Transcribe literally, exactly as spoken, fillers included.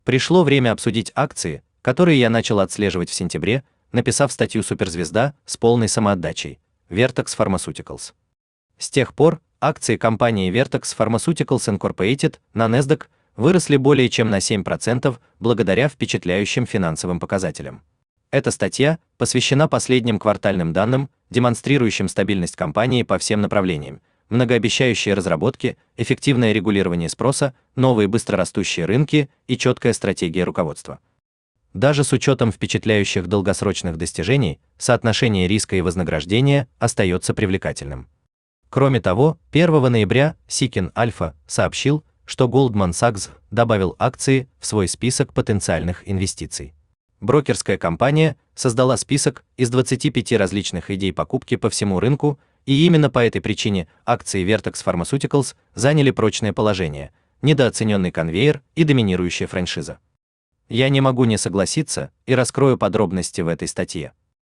Пришло время обсудить акции, которые я начал отслеживать в сентябре, написав статью «Суперзвезда» с полной самоотдачей Vertex Pharmaceuticals. С тех пор акции компании Vertex Pharmaceuticals Incorporated на NASDAQ выросли более чем на семь процентов благодаря впечатляющим финансовым показателям. Эта статья посвящена последним квартальным данным, демонстрирующим стабильность компании по всем направлениям: многообещающие разработки, эффективное регулирование спроса, новые быстрорастущие рынки и четкая стратегия руководства. Даже с учетом впечатляющих долгосрочных достижений, соотношение риска и вознаграждения остается привлекательным. Кроме того, первого ноября Seeking Alpha сообщил, что Goldman Sachs добавил акции в свой список потенциальных инвестиций. Брокерская компания создала список из двадцати пяти различных идей покупки по всему рынку, и именно по этой причине акции Vertex Pharmaceuticals заняли прочное положение, недооцененный конвейер и доминирующая франшиза. Я не могу не согласиться и раскрою подробности в этой статье.